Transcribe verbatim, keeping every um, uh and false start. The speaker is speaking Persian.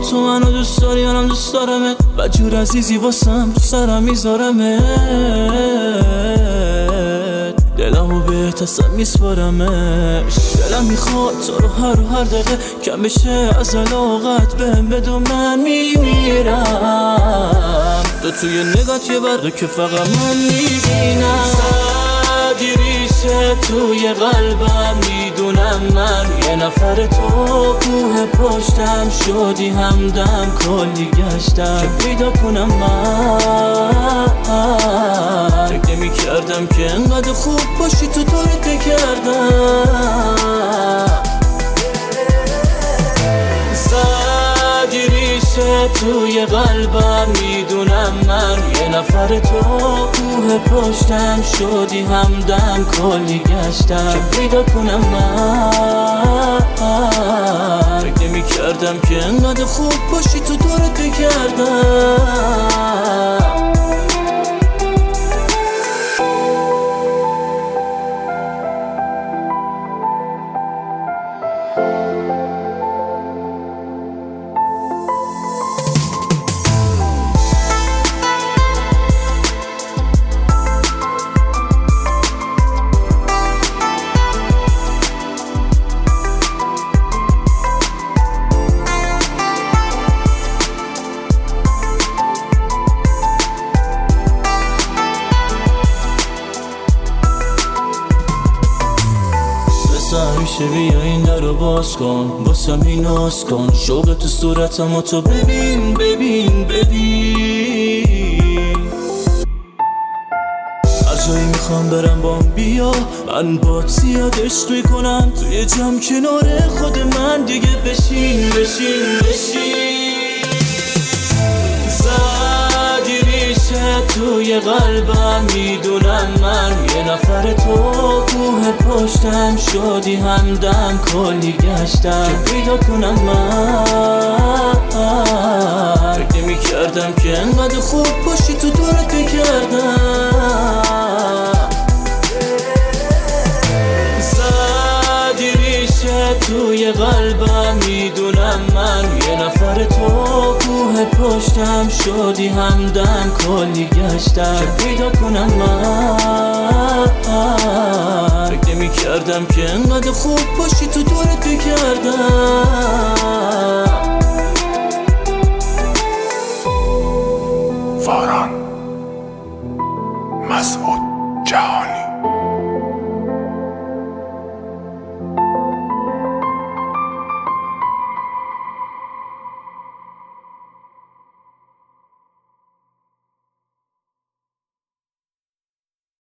تو منو دوست داری منم دوست دارمت، بدجور عزیزی واسم تو سرم میذارمت، دلمو بهت اصلا میسپارمش. دلم میخواد تو رو هر و هر دقیقه کم بشه از علاقت بهم، بدون من میمیرم. تو توی نگات یه برقه که فقط من میبینم. زدی ریشه توی قلبم، میدونم من یه نفر تو کوه پشتم شدی همدم، کلی گشتم که پیدا کنم من. فکر نمی کردم که انقدر خوب باشی تو طورت کردم. زدی ریشه توی قلبم، میدونم من یه نفر تو کوه پشتم شدی همدم، کلی گشتم که پیدا کنم من. فکر نمی کردم که انقدر خوب باشی تو طورت کردم. همیشه بیا این در رو باز کن، باسم این آز کن، شوق تو صورتم و تو ببین ببین ببین. هر جایی میخوام برم بام بیا، من بات زیاد عشق میکنم، توی جمع کنار خود من دیگه بشین بشین بشین. زدی ریشه توی قلبم، میدونم من یه نفر تو کوه پشتم شدی همدم، کلی گشتم که پیدا کنم من. فکر نمی کردم که انقدر خوب باشی تو دورت کردم. زدی ریشه توی قلبم، میدونم من یه نفر تو کوه پشتم شدی همدم، کلی گشتم که پیدا کنم من. فکر نمی کردم که انقدر خوب باشی تو دورت کردم. فاران مسعود جهانی.